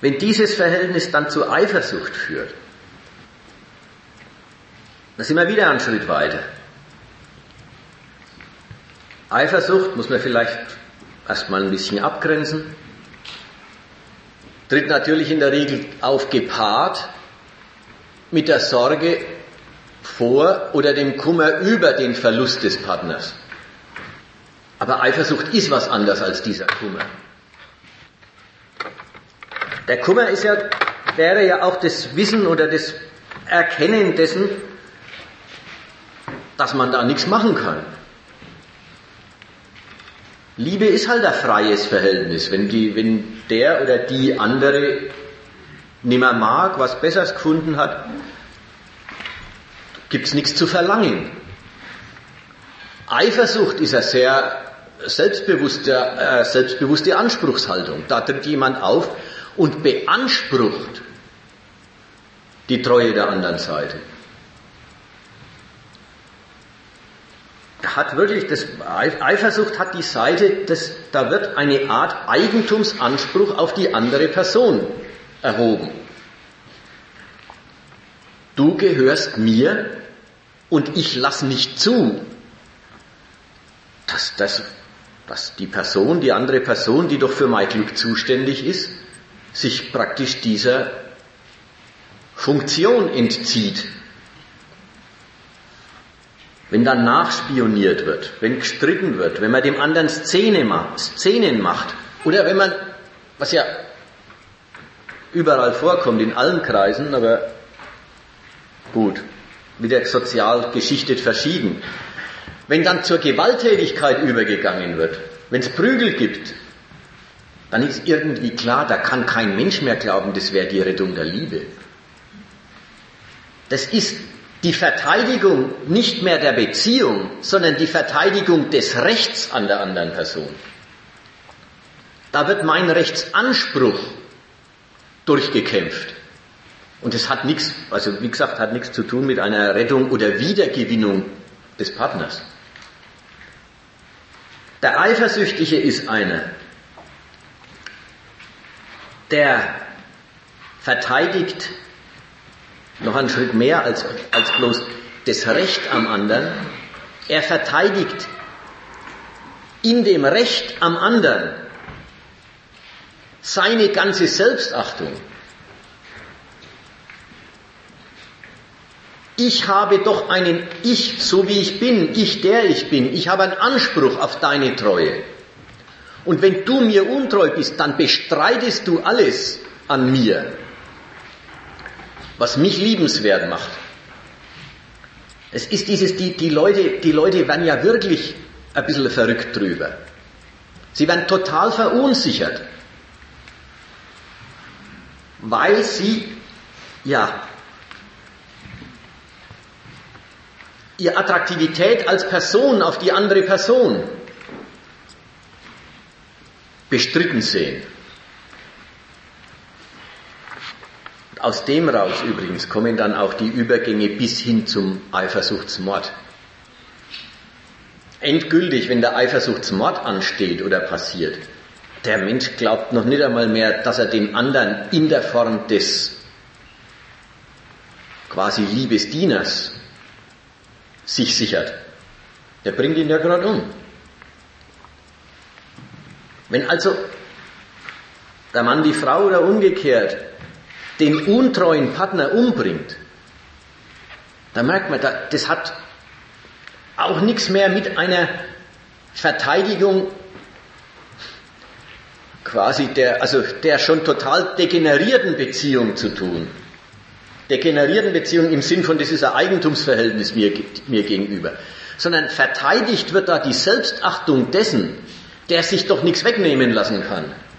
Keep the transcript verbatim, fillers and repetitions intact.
Wenn dieses Verhältnis dann zur Eifersucht führt, dann sind wir wieder einen Schritt weiter. Eifersucht muss man vielleicht erstmal ein bisschen abgrenzen, tritt natürlich in der Regel auf gepaart mit der Sorge vor oder dem Kummer über den Verlust des Partners. Aber Eifersucht ist was anderes als dieser Kummer. Der Kummer ist ja, wäre ja auch das Wissen oder das Erkennen dessen, dass man da nichts machen kann. Liebe ist halt ein freies Verhältnis. Wenn, die, wenn der oder die andere nimmer mag, was Besseres gefunden hat, gibt's nichts zu verlangen. Eifersucht ist eine sehr selbstbewusste, äh, selbstbewusste Anspruchshaltung. Da tritt jemand auf und beansprucht die Treue der anderen Seite. Hat wirklich das, Eifersucht hat die Seite, dass, da wird eine Art Eigentumsanspruch auf die andere Person erhoben. Du gehörst mir und ich lass nicht zu, dass, dass, dass die Person, die andere Person, die doch für mein Glück zuständig ist, sich praktisch dieser Funktion entzieht. Wenn dann nachspioniert wird, wenn gestritten wird, wenn man dem anderen Szene macht, Szenen macht, oder wenn man, was ja überall vorkommt, in allen Kreisen, aber gut, wieder sozial geschichtet verschieden, wenn dann zur Gewalttätigkeit übergegangen wird, wenn es Prügel gibt, dann ist irgendwie klar, da kann kein Mensch mehr glauben, das wäre die Rettung der Liebe. Das ist die Verteidigung nicht mehr der Beziehung, sondern die Verteidigung des Rechts an der anderen Person. Da wird mein Rechtsanspruch durchgekämpft. Und es hat nichts, also wie gesagt, hat nichts zu tun mit einer Rettung oder Wiedergewinnung des Partners. Der Eifersüchtige ist einer, der verteidigt noch einen Schritt mehr als, als bloß das Recht am anderen. Er verteidigt in dem Recht am anderen seine ganze Selbstachtung. Ich habe doch einen Ich, so wie ich bin, ich, der ich bin. Ich habe einen Anspruch auf deine Treue. Und wenn du mir untreu bist, dann bestreitest du alles an mir, was mich liebenswert macht. Es ist dieses, die, die Leute, die Leute werden ja wirklich ein bisschen verrückt drüber. Sie werden total verunsichert, weil sie, ja, ihre Attraktivität als Person auf die andere Person bestritten sehen. Aus dem raus übrigens kommen dann auch die Übergänge bis hin zum Eifersuchtsmord. Endgültig, wenn der Eifersuchtsmord ansteht oder passiert, der Mensch glaubt noch nicht einmal mehr, dass er den anderen in der Form des quasi Liebesdieners sich sichert. Der bringt ihn ja gerade um. Wenn also der Mann die Frau oder umgekehrt den untreuen Partner umbringt, dann merkt man, das hat auch nichts mehr mit einer Verteidigung quasi der, also der schon total degenerierten Beziehung zu tun. Degenerierten Beziehung im Sinn von, das ist ein Eigentumsverhältnis mir, mir gegenüber. Sondern verteidigt wird da die Selbstachtung dessen, der sich doch nichts wegnehmen lassen kann.